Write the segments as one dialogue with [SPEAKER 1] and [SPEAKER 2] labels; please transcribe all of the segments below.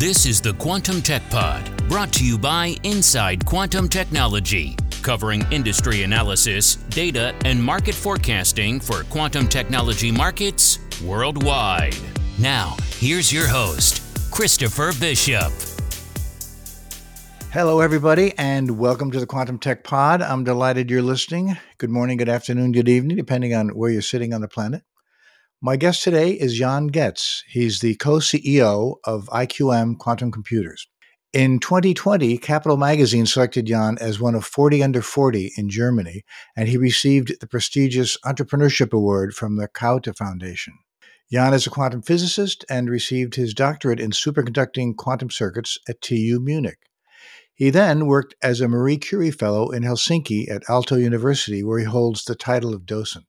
[SPEAKER 1] This is the Quantum Tech Pod, brought to you by Inside Quantum Technology, covering industry analysis, data, and market forecasting for quantum technology markets worldwide. Now, here's your host, Christopher Bishop.
[SPEAKER 2] Hello, everybody, and welcome to the Quantum Tech Pod. I'm delighted you're listening. Good morning, good afternoon, good evening, depending on where you're sitting on the planet. My guest today is Jan Getz. He's the co-CEO of IQM Quantum Computers. In 2020, Capital Magazine selected Jan as one of 40 under 40 in Germany, and he received the prestigious Entrepreneurship Award from the Kaute Foundation. Jan is a quantum physicist and received his doctorate in superconducting quantum circuits at TU Munich. He then worked as a Marie Curie Fellow in Helsinki at Aalto University, where he holds the title of docent.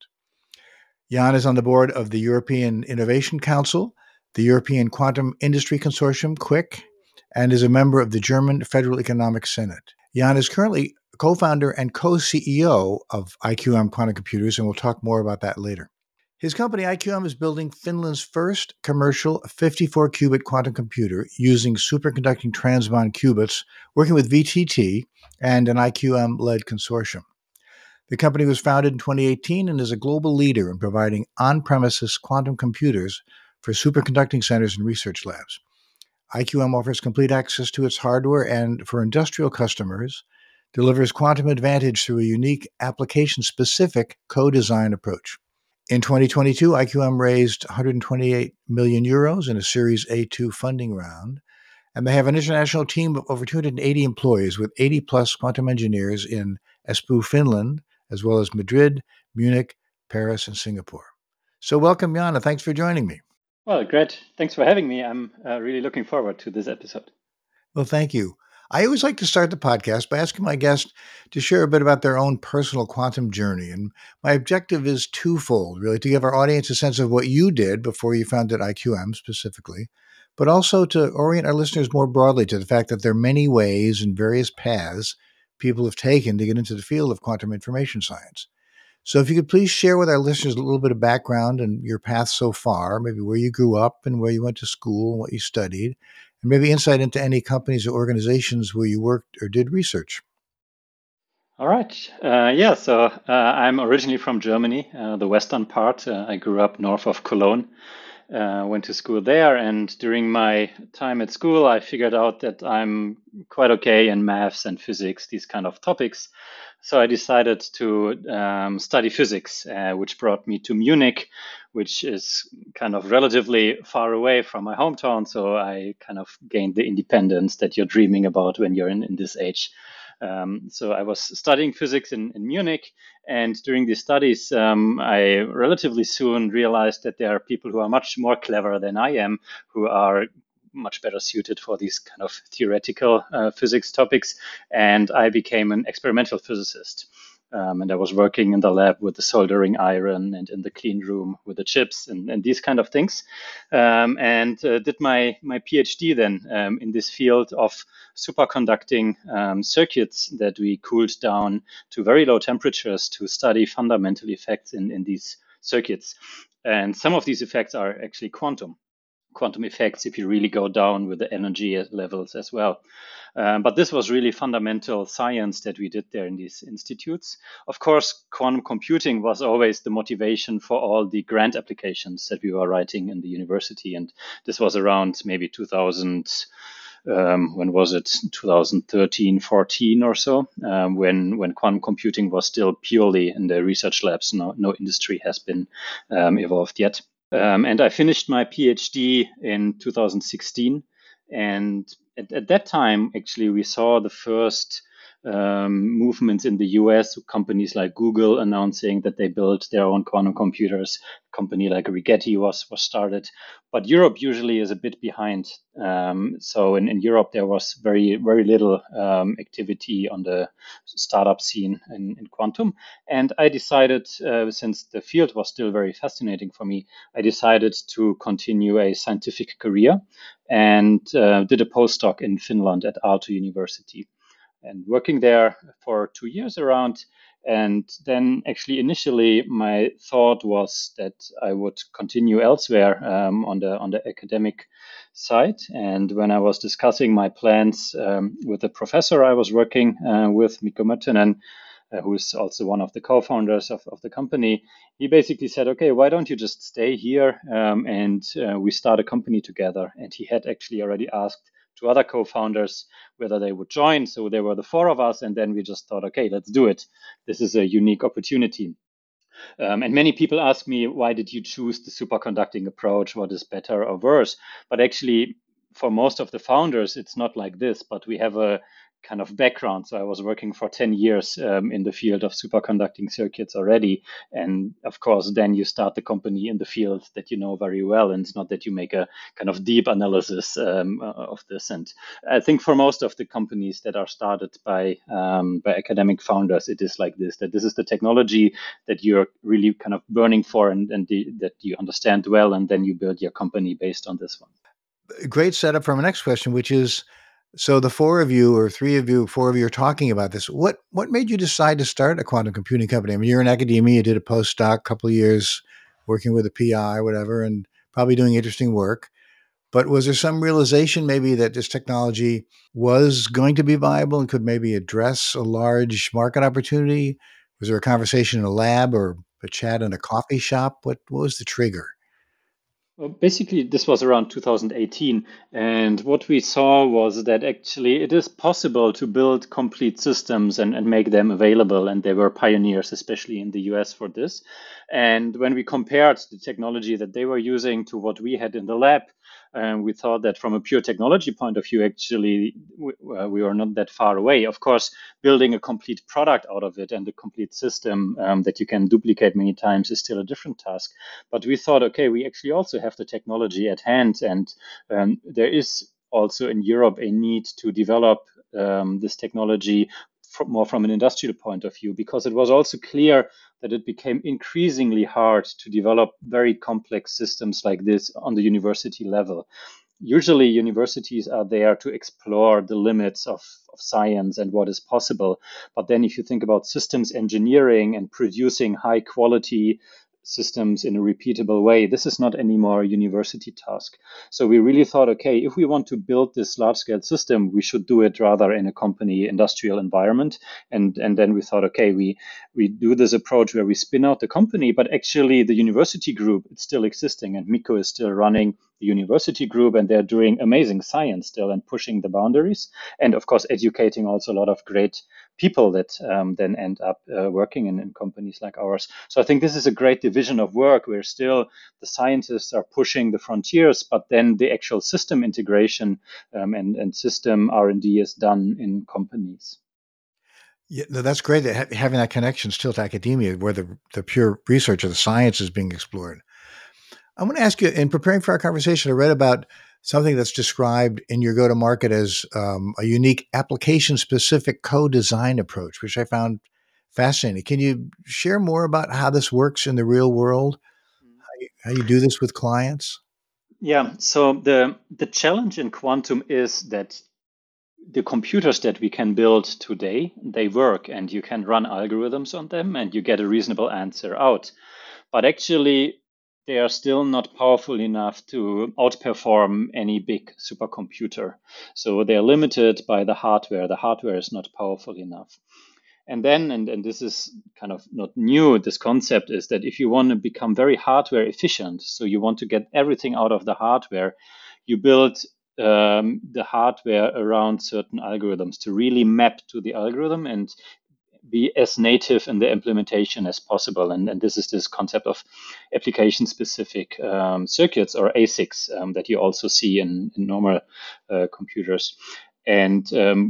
[SPEAKER 2] Jan is on the board of the European Innovation Council, the European Quantum Industry Consortium, QUIC, and is a member of the German Federal Economic Senate. Jan is currently co-founder and co-CEO of IQM Quantum Computers, and we'll talk more about that later. His company, IQM, is building Finland's first commercial 54-qubit quantum computer using superconducting transmon qubits, working with VTT and an IQM-led consortium. The company was founded in 2018 and is a global leader in providing on-premises quantum computers for superconducting centers and research labs. IQM offers complete access to its hardware and, for industrial customers, delivers quantum advantage through a unique application-specific co-design approach. In 2022, IQM raised 128 million euros in a Series A2 funding round, and they have an international team of over 280 employees with 80-plus quantum engineers in Espoo, Finland, as well as Madrid, Munich, Paris, and Singapore. So welcome, Jan, and thanks for joining me.
[SPEAKER 3] Well, great. Thanks for having me. I'm really looking forward to this episode.
[SPEAKER 2] Well, thank you. I always like to start the podcast by asking my guests to share a bit about their own personal quantum journey. And my objective is twofold, really, to give our audience a sense of what you did before you founded IQM specifically, but also to orient our listeners more broadly to the fact that there are many ways and various paths people have taken to get into the field of quantum information science. So if you could please share with our listeners a little bit of background and your path so far, maybe where you grew up and where you went to school and what you studied, and maybe insight into any companies or organizations where you worked or did research.
[SPEAKER 3] All right. So I'm originally from Germany, the western part. I grew up north of Cologne, went to school there. And during my time at school, I figured out that I'm quite okay in maths and physics, these kind of topics. So I decided to study physics, which brought me to Munich, which is kind of relatively far away from my hometown. So I kind of gained the independence that you're dreaming about when you're in this age. So I was studying physics in Munich, and during these studies, I relatively soon realized that there are people who are much more clever than I am, who are much better suited for these kind of theoretical physics topics, and I became an experimental physicist. And I was working in the lab with the soldering iron and in the clean room with the chips and these kind of things. And did my PhD then in this field of superconducting circuits that we cooled down to very low temperatures to study fundamental effects in these circuits. And some of these effects are actually quantum effects if you really go down with the energy levels as well. But this was really fundamental science that we did there in these institutes. Of course, quantum computing was always the motivation for all the grant applications that we were writing in the university. And this was around maybe 2000, when was it? 2013, 14 or so, when quantum computing was still purely in the research labs. No industry has been evolved yet. And I finished my PhD in 2016. And at that time, actually, we saw the first movements in the US, companies like Google announcing that they built their own quantum computers. A company like Rigetti was started. But Europe usually is a bit behind. So in Europe, there was very, very little activity on the startup scene in quantum. And I decided, since the field was still very fascinating for me, I decided to continue a scientific career and did a postdoc in Finland at Aalto University. And working there for 2 years around, And then actually initially my thought was that I would continue elsewhere on the academic side. And when I was discussing my plans with the professor I was working with, Mikko Möttönen, who is also one of the co-founders of the company, he basically said, okay, why don't you just stay here and we start a company together? And he had actually already asked two other co-founders whether they would join. So there were the four of us, and then we just thought, okay, let's do it. This is a unique opportunity. And many people ask me, why did you choose the superconducting approach? What is better or worse? But actually, for most of the founders, it's not like this, but we have a kind of background. So I was working for 10 years in the field of superconducting circuits already. And of course, then you start the company in the field that you know very well. And it's not that you make a kind of deep analysis of this. And I think for most of the companies that are started by academic founders, it is like this, that this is the technology that you're really kind of burning for and that you understand well. And then you build your company based on this one.
[SPEAKER 2] Great setup for my next question, which is, so the four of you or three of you, four of you are talking about this. What made you decide to start a quantum computing company? I mean, you're in academia, you did a postdoc, a couple of years working with a PI, whatever, and probably doing interesting work. But was there some realization maybe that this technology was going to be viable and could maybe address a large market opportunity? Was there a conversation in a lab or a chat in a coffee shop? What was the trigger?
[SPEAKER 3] Well, basically, this was around 2018. And what we saw was that actually it is possible to build complete systems and make them available. And they were pioneers, especially in the US, for this. And when we compared the technology that they were using to what we had in the lab, we thought that from a pure technology point of view, actually, we were not that far away. Of course, building a complete product out of it and a complete system that you can duplicate many times is still a different task. But we thought, okay, we actually also have the technology at hand. And there is also in Europe a need to develop this technology more from an industrial point of view, because it was also clear that it became increasingly hard to develop very complex systems like this on the university level. Usually universities are there to explore the limits of science and what is possible. But then if you think about systems engineering and producing high quality systems in a repeatable way, this is not anymore a university task. So we really thought, okay, if we want to build this large scale system, we should do it rather in a company industrial environment. And then we thought, okay, we do this approach where we spin out the company, but actually the university group, it's still existing, and Mikko is still running the university group, and they're doing amazing science still and pushing the boundaries. And of course, educating also a lot of great people that then end up working in companies like ours. So I think this is a great division of work where still the scientists are pushing the frontiers, but then the actual system integration and system R&D is done in companies.
[SPEAKER 2] Yeah, that's great that having that connection still to academia, where the pure research of the science is being explored. I want to ask you, in preparing for our conversation, I read about something that's described in your go-to-market as a unique application-specific co-design approach, which I found fascinating. Can you share more about how this works in the real world? How you do this with clients?
[SPEAKER 3] Yeah, so the challenge in quantum is that the computers that we can build today, they work and you can run algorithms on them and you get a reasonable answer out. But actually, they are still not powerful enough to outperform any big supercomputer. So they are limited by the hardware. The hardware is not powerful enough. And then, and this is kind of not new, this concept is that if you want to become very hardware efficient, so you want to get everything out of the hardware, you build the hardware around certain algorithms to really map to the algorithm and be as native in the implementation as possible. And this is this concept of application-specific circuits, or ASICs, that you also see in normal computers. And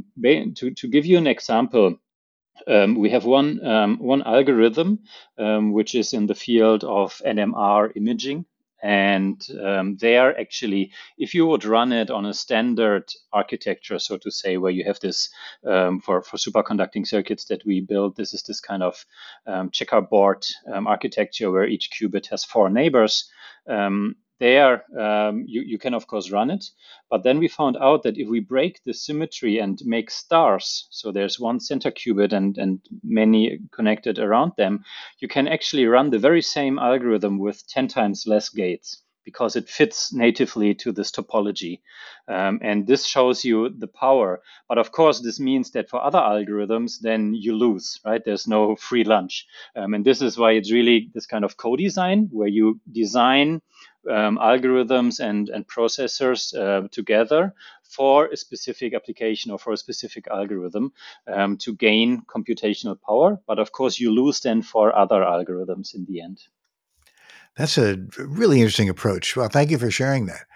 [SPEAKER 3] to give you an example, we have one algorithm which is in the field of NMR imaging. And there, actually, if you would run it on a standard architecture, so to say, where you have this for superconducting circuits that we build, this is this kind of checkerboard architecture where each qubit has four neighbors. there you can, of course, run it. But then we found out that if we break the symmetry and make stars, so there's one center qubit and many connected around them, you can actually run the very same algorithm with 10 times less gates because it fits natively to this topology. And this shows you the power. But of course, this means that for other algorithms, then you lose, right? There's no free lunch. And this is why it's really this kind of co-design where you design algorithms and processors together for a specific application or for a specific algorithm to gain computational power. But of course, you lose then for other algorithms in the end.
[SPEAKER 2] That's a really interesting approach. Well, thank you for sharing that.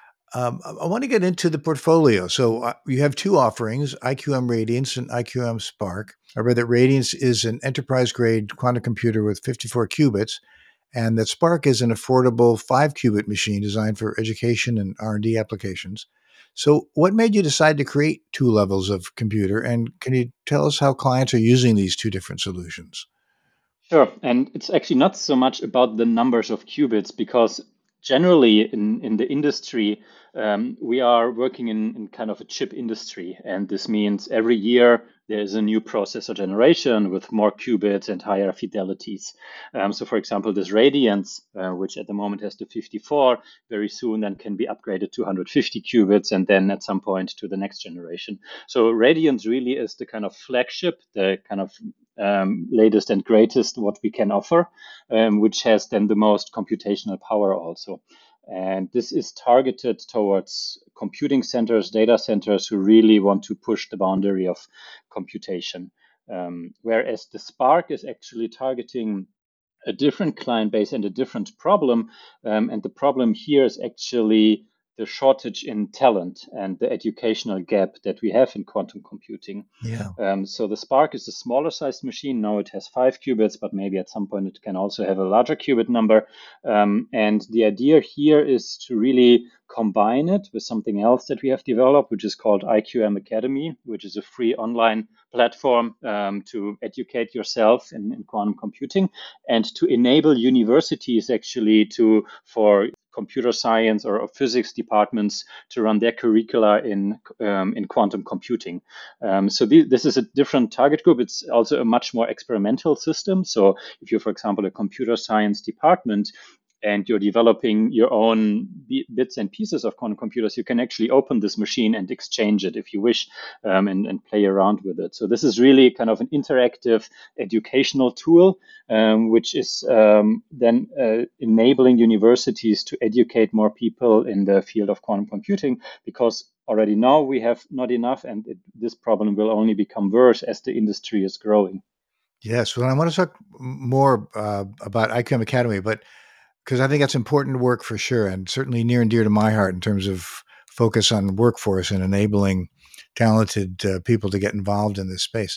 [SPEAKER 2] I want to get into the portfolio. So you have two offerings, IQM Radiance and IQM Spark. I read that Radiance is an enterprise-grade quantum computer with 54 qubits, and that Spark is an affordable 5-qubit machine designed for education and R&D applications. So what made you decide to create two levels of computer, and can you tell us how clients are using these two different solutions?
[SPEAKER 3] Sure. And it's actually not so much about the numbers of qubits because generally in the industry, we are working in kind of a chip industry. And this means every year there is a new processor generation with more qubits and higher fidelities. So for example, this Radiance, which at the moment has the 54, very soon then can be upgraded to 150 qubits and then at some point to the next generation. So Radiance really is the kind of flagship, the kind of latest and greatest what we can offer, which has then the most computational power also. And this is targeted towards computing centers, data centers who really want to push the boundary of computation. Whereas the Spark is actually targeting a different client base and a different problem. And the problem here is actually the shortage in talent and the educational gap that we have in quantum computing.
[SPEAKER 2] Yeah.
[SPEAKER 3] So the Spark is a smaller sized machine. Now it has 5 qubits, but maybe at some point it can also have a larger qubit number. And the idea here is to really combine it with something else that we have developed, which is called IQM Academy, which is a free online platform to educate yourself in quantum computing and to enable universities actually for computer science or physics departments to run their curricula in quantum computing. So this is a different target group. It's also a much more experimental system. So if you're, for example, a computer science department, and you're developing your own bits and pieces of quantum computers, you can actually open this machine and exchange it if you wish, and play around with it. So this is really kind of an interactive educational tool, which is then enabling universities to educate more people in the field of quantum computing, because already now we have not enough, and this problem will only become worse as the industry is growing.
[SPEAKER 2] Yes, well, I want to talk more about IQM Academy, but because I think that's important work for sure, and certainly near and dear to my heart in terms of focus on workforce and enabling talented people to get involved in this space.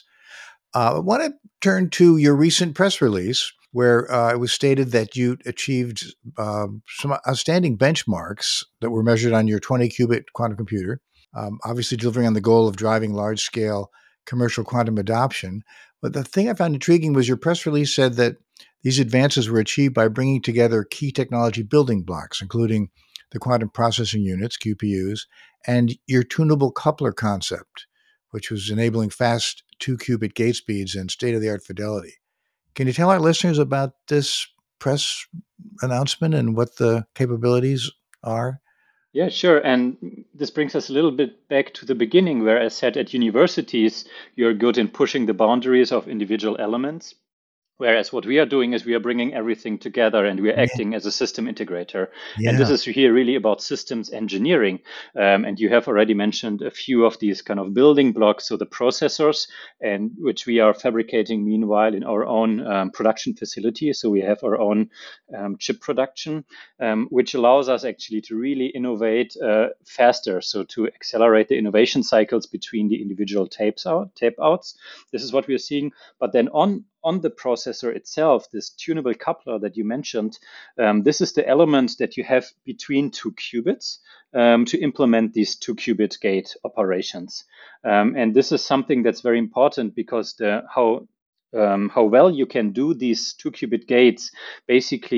[SPEAKER 2] I want to turn to your recent press release where it was stated that you achieved some outstanding benchmarks that were measured on your 20-qubit quantum computer, obviously delivering on the goal of driving large-scale commercial quantum adoption. But the thing I found intriguing was your press release said that these advances were achieved by bringing together key technology building blocks, including the quantum processing units, QPUs, and your tunable coupler concept, which was enabling fast 2-qubit gate speeds and state-of-the-art fidelity. Can you tell our listeners about this press announcement and what the capabilities are?
[SPEAKER 3] Yeah, sure. And this brings us a little bit back to the beginning, where I said at universities, you're good in pushing the boundaries of individual elements. Whereas what we are doing is we are bringing everything together and we are acting as a system integrator. And this is here really about systems engineering. And you have already mentioned a few of these kind of building blocks. So the processors, and which we are fabricating meanwhile in our own production facility. So we have our own chip production, which allows us actually to really innovate faster. So to accelerate the innovation cycles between the individual tape outs. This is what we are seeing. But then on the processor itself, this tunable coupler that you mentioned, this is the element that you have between 2 qubits to implement these 2-qubit gate operations. And this is something that's very important because how well you can do these 2-qubit gates basically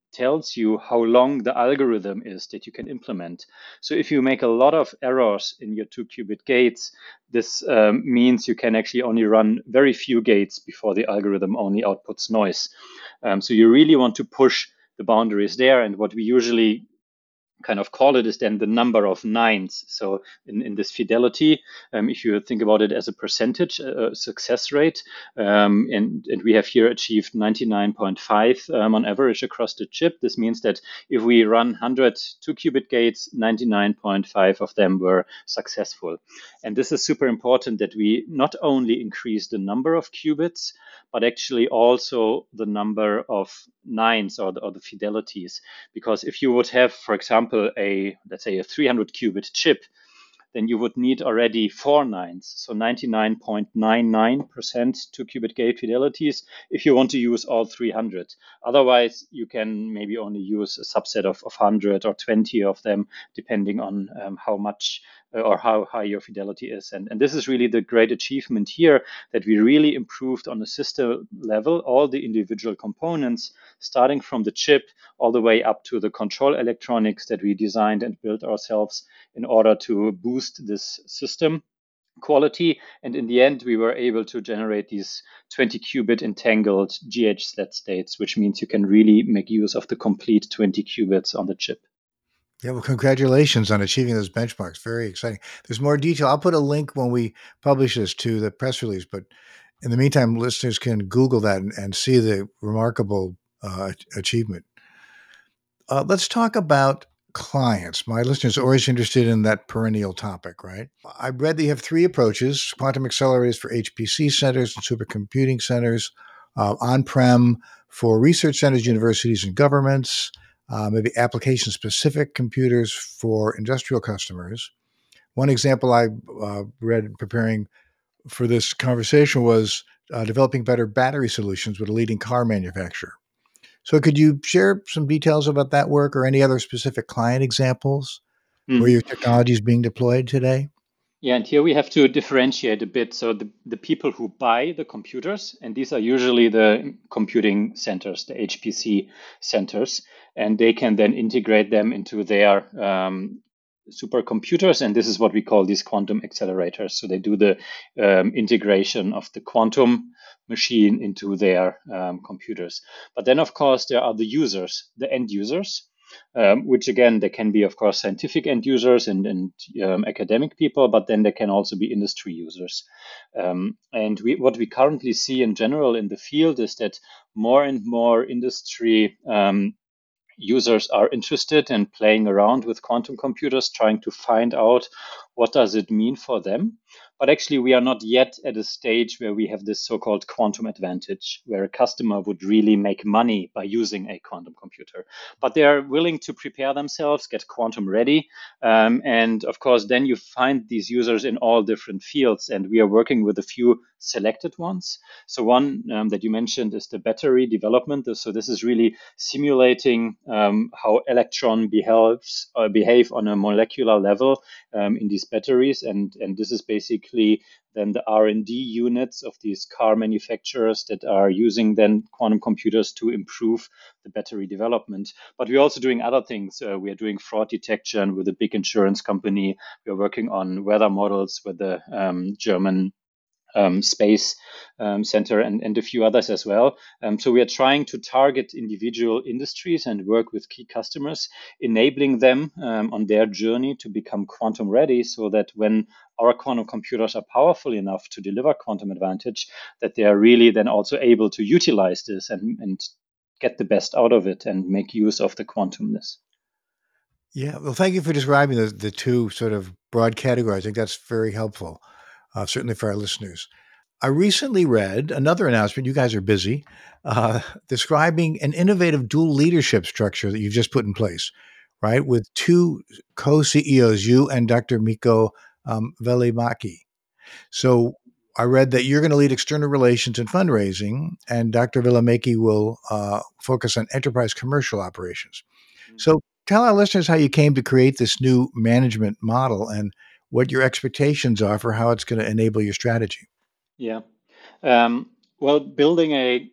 [SPEAKER 3] tells you how long the algorithm is that you can implement. So if you make a lot of errors in your 2-qubit gates, this means you can actually only run very few gates before the algorithm only outputs noise. So you really want to push the boundaries there. And what we usually kind of call it is then the number of nines. So in this fidelity, if you think about it as a percentage success rate, and we have here achieved 99.5 on average across the chip. This means that if we run 100 2-qubit gates, 99.5 of them were successful. And this is super important that we not only increase the number of qubits, but actually also the number of nines or the fidelities. Because if you would have, for example, let's say a 300 qubit chip, then you would need already 4 nines, so 99.99% 2-qubit gate fidelities if you want to use all 300. Otherwise, you can maybe only use a subset of 100 or 20 of them, depending on how much or how high your fidelity is. And this is really the great achievement here, that we really improved on the system level all the individual components, starting from the chip all the way up to the control electronics that we designed and built ourselves in order to boost this system quality. And in the end, we were able to generate these 20 qubit entangled GH states, which means you can really make use of the complete 20 qubits on the chip.
[SPEAKER 2] Yeah, well, congratulations on achieving those benchmarks. Very exciting. There's more detail. I'll put a link when we publish this to the press release, but in the meantime, listeners can Google that and see the remarkable achievement. Let's talk about clients. My listeners are always interested in that perennial topic, right? I read that you have 3 approaches: quantum accelerators for HPC centers and supercomputing centers, on-prem for research centers, universities, and governments, maybe application-specific computers for industrial customers. One example I read preparing for this conversation was developing better battery solutions with a leading car manufacturer. So could you share some details about that work or any other specific client examples where your technology is being deployed today?
[SPEAKER 3] Yeah, and here we have to differentiate a bit. So the people who buy the computers, and these are usually the computing centers, the HPC centers, and they can then integrate them into their supercomputers, and this is what we call these quantum accelerators. So they do the integration of the quantum machine into their computers. But then, of course, there are the users, the end users, which again, they can be, of course, scientific end users and academic people, but then they can also be industry users. And what we currently see in general in the field is that more and more industry users are interested in playing around with quantum computers, trying to find out what does it mean for them. But actually, we are not yet at a stage where we have this so-called quantum advantage, where a customer would really make money by using a quantum computer. But they are willing to prepare themselves, get quantum ready. And of course, then you find these users in all different fields. And we are working with a few selected ones. So one that you mentioned is the battery development. So this is really simulating how electron behave on a molecular level in these batteries, and this is basically then the R&D units of these car manufacturers that are using then quantum computers to improve the battery development. But we're also doing other things. We are doing fraud detection with a big insurance company. We are working on weather models with the German space center and a few others as well. So we are trying to target individual industries and work with key customers, enabling them on their journey to become quantum ready, so that when our quantum computers are powerful enough to deliver quantum advantage, that they are really then also able to utilize this and get the best out of it and make use of the quantumness.
[SPEAKER 2] Yeah, well, thank you for describing the 2 sort of broad categories. I think that's very helpful, certainly for our listeners. I recently read another announcement. You guys are busy, describing an innovative dual leadership structure that you've just put in place, right? With 2 co-CEOs, you and Dr. Mikko Välimäki. So I read that you're going to lead external relations and fundraising, and Dr. Välimäki will focus on enterprise commercial operations. So tell our listeners how you came to create this new management model and what your expectations are for how it's going to enable your strategy.
[SPEAKER 3] Yeah. Well, building a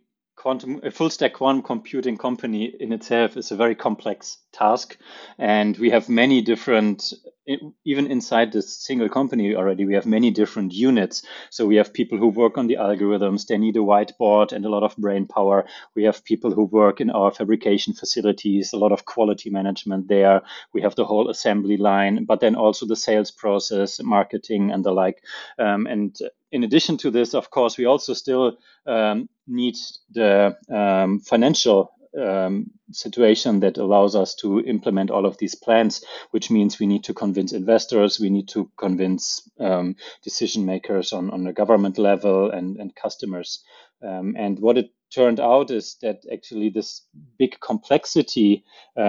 [SPEAKER 3] a full stack quantum computing company in itself is a very complex task, and we have many different. Even inside this single company already, we have many different units. So we have people who work on the algorithms. They need a whiteboard and a lot of brain power. We have people who work in our fabrication facilities, a lot of quality management there. We have the whole assembly line, but then also the sales process, marketing, and the like. And in addition to this, of course, we also still need the financial situation that allows us to implement all of these plans, which means we need to convince investors, we need to convince decision makers on the government level and customers. And what it turned out is that actually this big complexity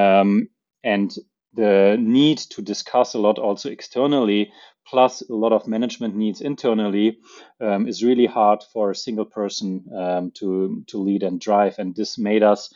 [SPEAKER 3] and the need to discuss a lot also externally, plus a lot of management needs internally, is really hard for a single person to lead and drive. And this made us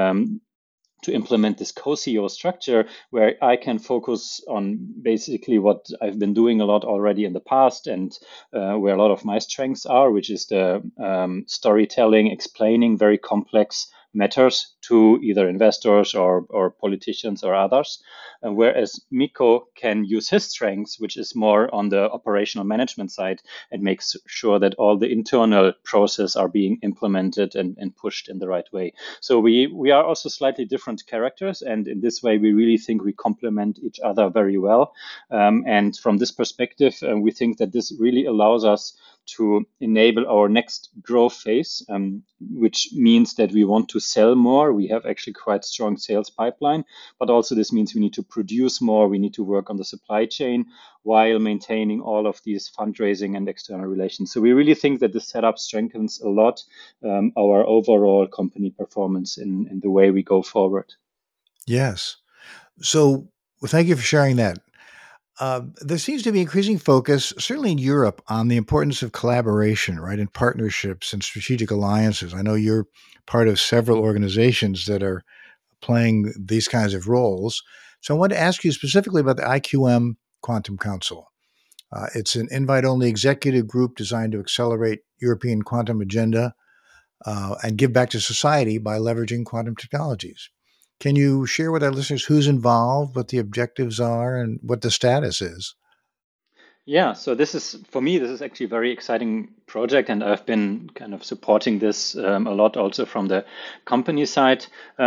[SPEAKER 3] to implement this co-CEO structure where I can focus on basically what I've been doing a lot already in the past and where a lot of my strengths are, which is the storytelling, explaining very complex matters to either investors or politicians or others. Whereas Mikko can use his strengths, which is more on the operational management side, and makes sure that all the internal processes are being implemented and pushed in the right way. So we are also slightly different characters, and in this way, we really think we complement each other very well. And from this perspective, we think that this really allows us to enable our next growth phase, which means that we want to sell more. We have actually quite strong sales pipeline, but also this means we need to produce more. We need to work on the supply chain while maintaining all of these fundraising and external relations. So we really think that this setup strengthens a lot our overall company performance in the way we go forward.
[SPEAKER 2] Yes. So thank you for sharing that. There seems to be increasing focus, certainly in Europe, on the importance of collaboration, right, and partnerships and strategic alliances. I know you're part of several organizations that are playing these kinds of roles. So I want to ask you specifically about the IQM Quantum Council. It's an invite-only executive group designed to accelerate European quantum agenda and give back to society by leveraging quantum technologies. Can you share with our listeners who's involved, what the objectives are, and what the status is?
[SPEAKER 3] Yeah, so for me, this is actually a very exciting project, and I've been kind of supporting this a lot also from the company side.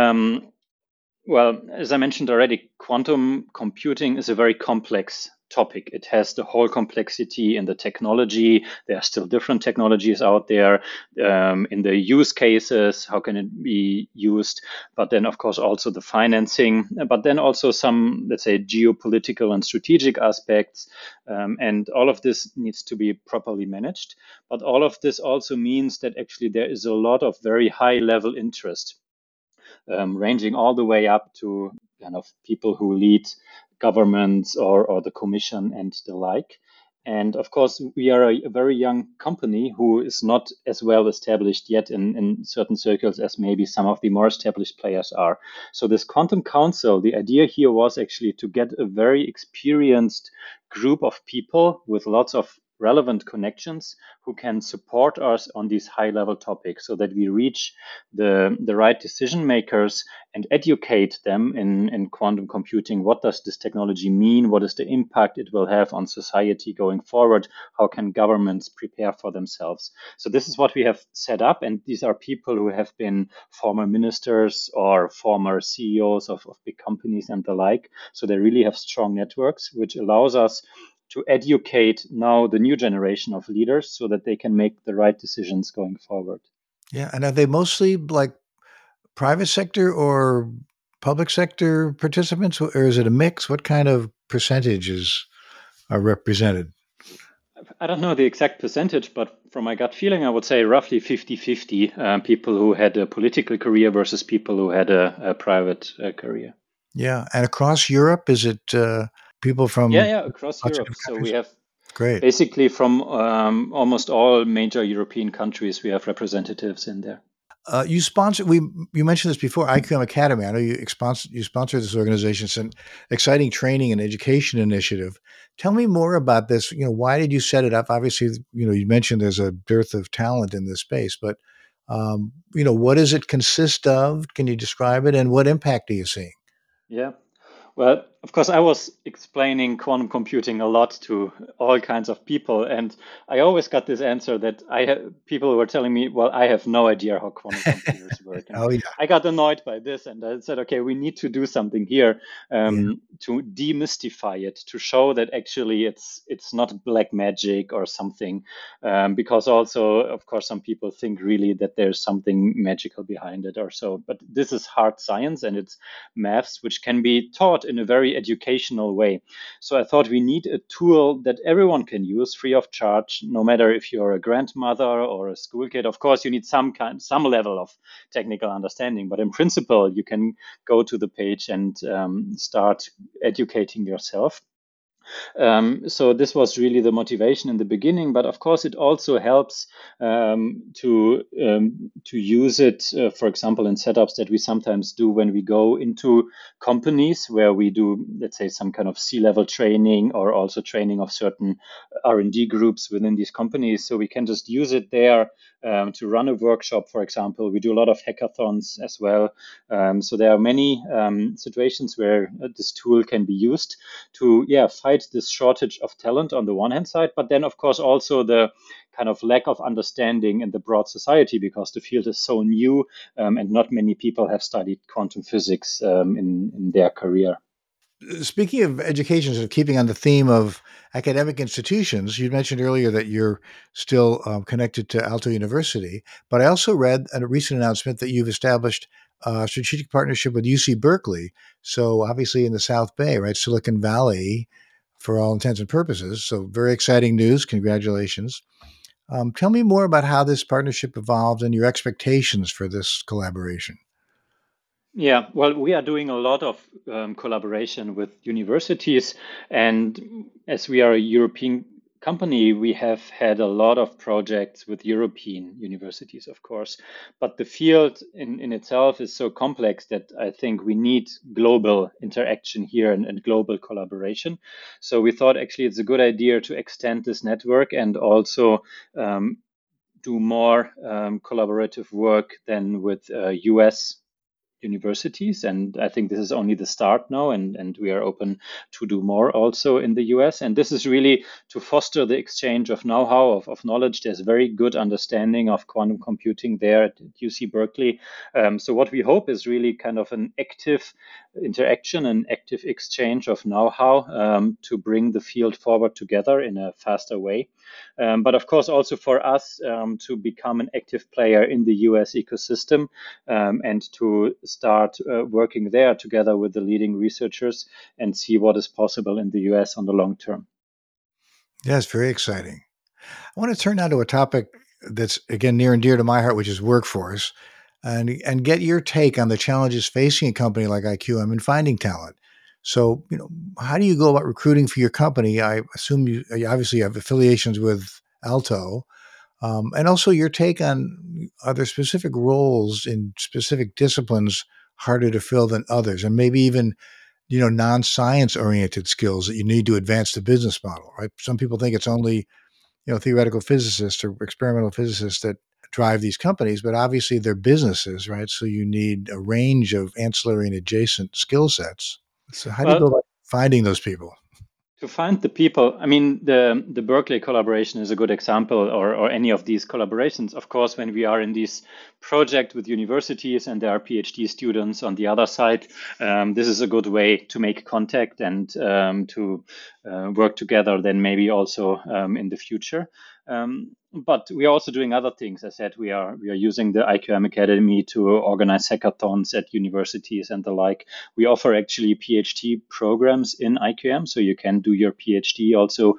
[SPEAKER 3] Well, as I mentioned already, quantum computing is a very complex topic. It has the whole complexity in the technology. There are still different technologies out there in the use cases. How can it be used? But then, of course, also the financing, but then also some, let's say, geopolitical and strategic aspects. And all of this needs to be properly managed. But all of this also means that actually there is a lot of very high level interest. Ranging all the way up to kind of people who lead governments or the commission and the like. And of course, we are a very young company who is not as well established yet in certain circles as maybe some of the more established players are. So this Quantum Council, the idea here was actually to get a very experienced group of people with lots of relevant connections who can support us on these high level topics so that we reach the right decision makers and educate them in quantum computing. What does this technology mean? What is the impact it will have on society going forward? How can governments prepare for themselves? So this is what we have set up. And these are people who have been former ministers or former CEOs of big companies and the like. So they really have strong networks, which allows us to educate now the new generation of leaders so that they can make the right decisions going forward.
[SPEAKER 2] Yeah. And are they mostly like private sector or public sector participants, or is it a mix? What kind of percentages are represented?
[SPEAKER 3] I don't know the exact percentage, but from my gut feeling, I would say roughly 50-50 people who had a political career versus people who had a private career.
[SPEAKER 2] Yeah. And across Europe, is it people from
[SPEAKER 3] across Europe. So we have
[SPEAKER 2] great
[SPEAKER 3] basically from almost all major European countries, we have representatives in there.
[SPEAKER 2] You sponsor. You mentioned this before. IQM Academy. I know you sponsor this organization. It's an exciting training and education initiative. Tell me more about this. Why did you set it up? Obviously, you mentioned there's a dearth of talent in this space, but What does it consist of? Can you describe it, and what impact are you seeing?
[SPEAKER 3] Yeah. Well, of course, I was explaining quantum computing a lot to all kinds of people, and I always got this answer that people were telling me, "Well, I have no idea how quantum computers work," and
[SPEAKER 2] Oh yeah,
[SPEAKER 3] I got annoyed by this, and I said, "Okay, we need to do something here
[SPEAKER 2] yeah.
[SPEAKER 3] to demystify it, to show that actually it's not black magic or something, because also, of course, some people think really that there's something magical behind it or so, but this is hard science and it's maths, which can be taught in a very educational way. So I thought we need a tool that everyone can use free of charge, no matter if you're a grandmother or a school kid. Of course, you need some level of technical understanding, but in principle, you can go to the page and start educating yourself. So this was really the motivation in the beginning, but of course it also helps to use it, for example, in setups that we sometimes do when we go into companies where we do, let's say, some kind of C-level training or also training of certain R&D groups within these companies. So we can just use it there to run a workshop, for example. We do a lot of hackathons as well. So there are many situations where this tool can be used to fight this shortage of talent on the one hand side, but then of course also the kind of lack of understanding in the broad society because the field is so new and not many people have studied quantum physics in their career.
[SPEAKER 2] Speaking of education, so keeping on the theme of academic institutions, you mentioned earlier that you're still connected to Aalto University, but I also read a recent announcement that you've established a strategic partnership with UC Berkeley. So obviously in the South Bay, right? Silicon Valley for all intents and purposes. So very exciting news. Congratulations. Tell me more about how this partnership evolved and your expectations for this collaboration.
[SPEAKER 3] Yeah, well, we are doing a lot of collaboration with universities. And as we are a European company, we have had a lot of projects with European universities, of course. But the field in itself is so complex that I think we need global interaction here and global collaboration. So we thought actually it's a good idea to extend this network and also do more collaborative work than with US universities. And I think this is only the start now, and we are open to do more also in the US. And this is really to foster the exchange of know-how, of knowledge. There's very good understanding of quantum computing there at UC Berkeley. So what we hope is really kind of an active interaction, an active exchange of know-how to bring the field forward together in a faster way. But of course, also for us to become an active player in the US ecosystem and to start working there together with the leading researchers and see what is possible in the US on the long term.
[SPEAKER 2] Yeah, it's very exciting. I want to turn now to a topic that's again near and dear to my heart, which is workforce, and get your take on the challenges facing a company like IQM in finding talent. So, how do you go about recruiting for your company? I assume you obviously have affiliations with Aalto, and also your take on are there specific roles in specific disciplines harder to fill than others, and maybe even non-science oriented skills that you need to advance the business model. Right? Some people think it's only theoretical physicists or experimental physicists that drive these companies, but obviously they're businesses, right? So you need a range of ancillary and adjacent skill sets. So how do you go
[SPEAKER 3] Well,
[SPEAKER 2] about finding those people?
[SPEAKER 3] to find the people, I mean, the Berkeley collaboration is a good example, or any of these collaborations. Of course, when we are in this project with universities and there are PhD students on the other side, this is a good way to make contact and to work together. Then maybe also in the future. But we are also doing other things. I said we are using the IQM Academy to organize hackathons at universities and the like. We offer actually PhD programs in IQM, so you can do your PhD also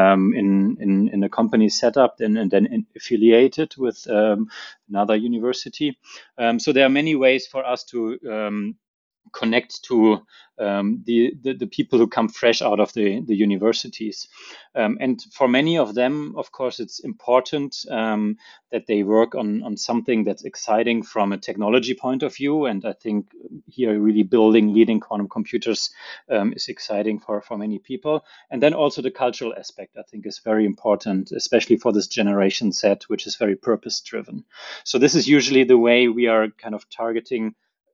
[SPEAKER 3] in a company setup and then affiliated with another university. So there are many ways for us to connect to the people who come fresh out of the universities. And for many of them, of course, it's important that they work on something that's exciting from a technology point of view. And I think here really building leading quantum computers is exciting for many people. And then also the cultural aspect, I think, is very important, especially for this generation Z, which is very purpose driven. So this is usually the way we are kind of targeting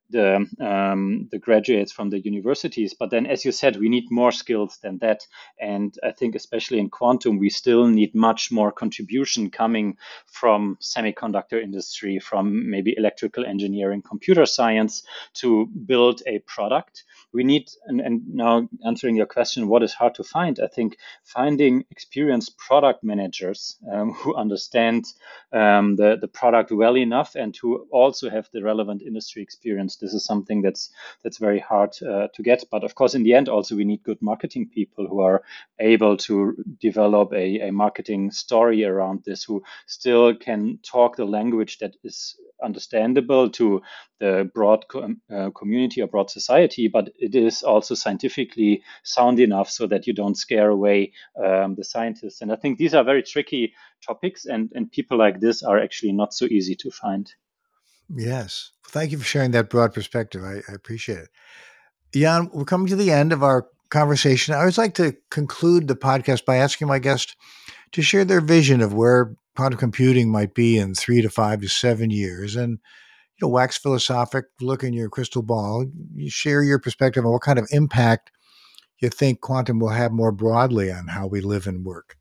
[SPEAKER 3] the graduates from the universities. But then, as you said, we need more skills than that. And I think especially in quantum, we still need much more contribution coming from semiconductor industry, from maybe electrical engineering, computer science to build a product. We need, and now answering your question, what is hard to find? I think finding experienced product managers who understand the product well enough and who also have the relevant industry experience. This is something that's very hard to get. But of course, in the end, also we need good marketing people who are able to develop a marketing story around this, who still can talk the language that is understandable to the broad community or broad society, but it is also scientifically sound enough so that you don't scare away the scientists. And I think these are very tricky topics, and people like this are actually not so easy to find.
[SPEAKER 2] Yes. Thank you for sharing that broad perspective. I appreciate it. Jan, we're coming to the end of our conversation. I always like to conclude the podcast by asking my guest to share their vision of where quantum computing might be in 3 to 5 to 7 years. And, wax philosophic, look in your crystal ball, you share your perspective on what kind of impact you think quantum will have more broadly on how we live and work.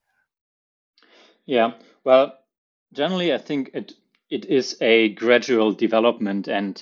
[SPEAKER 3] Yeah, well, generally, I think it is a gradual development. And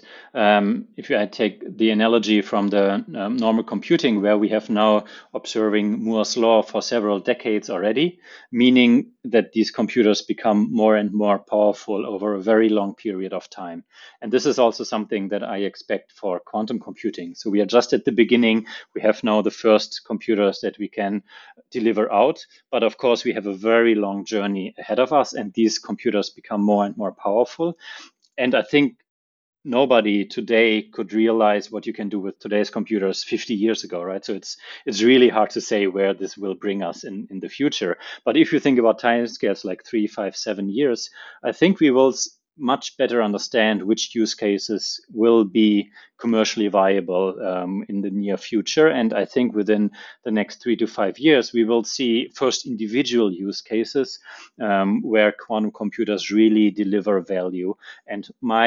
[SPEAKER 3] if I take the analogy from the normal computing, where we have now observing Moore's law for several decades already, meaning that these computers become more and more powerful over a very long period of time. And this is also something that I expect for quantum computing. So we are just at the beginning. We have now the first computers that we can deliver out. But of course, we have a very long journey ahead of us, and these computers become more and more powerful. And I think nobody today could realize what you can do with today's computers 50 years ago, right? So it's really hard to say where this will bring us in the future. But if you think about timescales like 3, 5, 7 years, I think we will much better understand which use cases will be commercially viable in the near future. And I think within the next 3 to 5 years, we will see first individual use cases where quantum computers really deliver value. And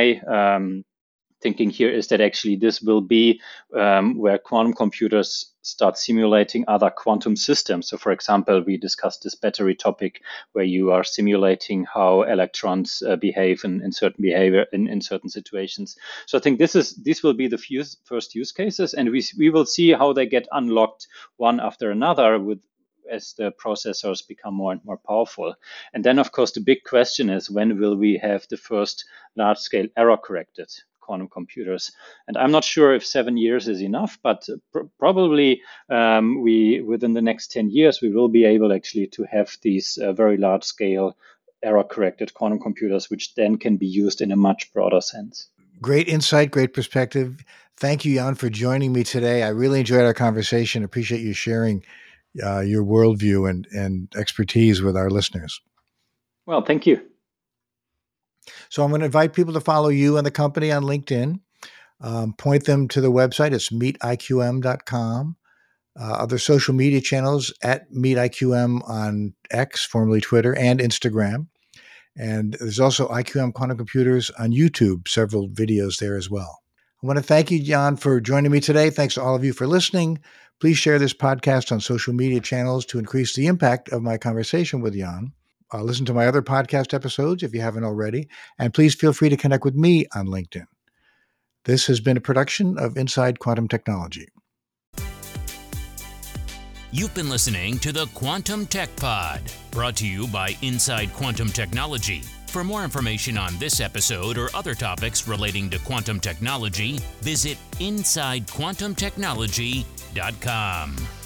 [SPEAKER 3] my thinking here is that actually this will be where quantum computers start simulating other quantum systems. So for example, we discussed this battery topic where you are simulating how electrons behave in certain behavior in certain situations. So I think this will be the first use cases, and we will see how they get unlocked one after another as the processors become more and more powerful. And then, of course, the big question is, when will we have the first large-scale error-corrected quantum computers? And I'm not sure if 7 years is enough, but probably within the next 10 years, we will be able actually to have these very large-scale error-corrected quantum computers, which then can be used in a much broader sense.
[SPEAKER 2] Great insight, great perspective. Thank you, Jan, for joining me today. I really enjoyed our conversation. Appreciate you sharing your worldview and expertise with our listeners.
[SPEAKER 3] Well, thank you.
[SPEAKER 2] So I'm going to invite people to follow you and the company on LinkedIn. Point them to the website. It's meetiqm.com. Other social media channels at meetiqm on X, formerly Twitter, and Instagram. And there's also IQM Quantum Computers on YouTube, several videos there as well. I want to thank you, Jan, for joining me today. Thanks to all of you for listening. Please share this podcast on social media channels to increase the impact of my conversation with Jan. Listen to my other podcast episodes if you haven't already, and please feel free to connect with me on LinkedIn. This has been a production of Inside Quantum Technology.
[SPEAKER 1] You've been listening to the Quantum Tech Pod, brought to you by Inside Quantum Technology. For more information on this episode or other topics relating to quantum technology, visit InsideQuantumTechnology.com.